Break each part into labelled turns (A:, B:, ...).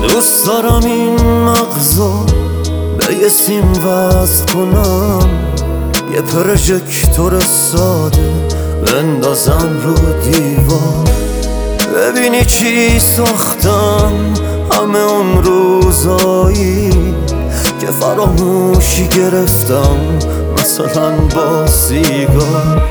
A: دوست دارم این مغزو به یه سیم وصل کنم، یه پروژکتور ساده بندازم رو دیوار، ببینی چی ساختم. همه اون روزایی که فراموشی گرفتم، مثلا با سیگار.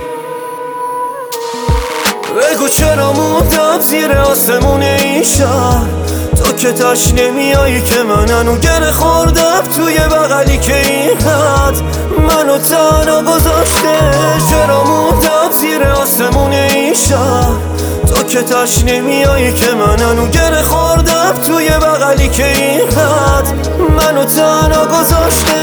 A: بگو چرا موندم زیر آسمون این شهر، تو که تاش نمیایی که منو گره خوردم توی بغلی که این خط منو تنها گذاشته. چرا موندم زیر آسمون این شهر، تو که تاش نمیایی که منو گره خوردم توی بغلی که این خط منو تنها گذاشته.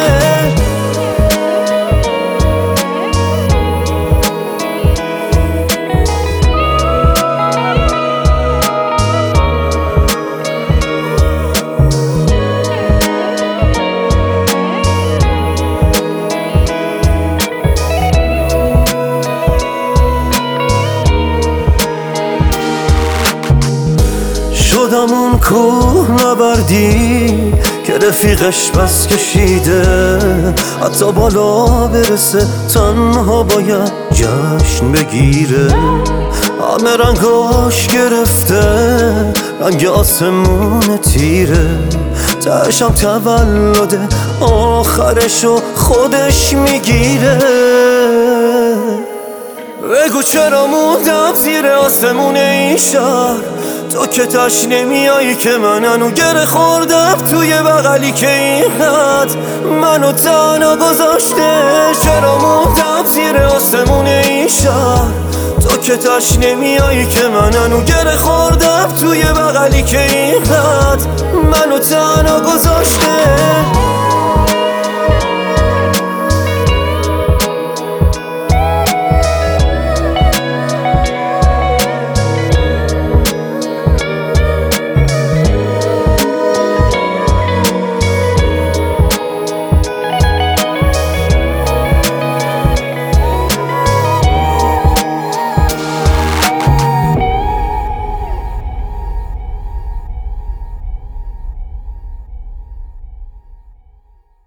A: شدم اون کوه نبردی که رفیقش بس کشیده، حتی بالا برسه تنها باید جشن بگیره. همه رنگاش گرفته، رنگ آسمون تیره، تهشم تولده آخرشو خودش میگیره. بگو چرا موندم زیر آسمون این شهر، تو که تاش نمیایی که منو گره خوردم توی بغلی که این خط منو تنها گذاشته. چرا موندم زیر آسمون این شهر، تو که تاش نمیایی که منو گره خوردم توی بغلی که این خط منو تنها گذاشته.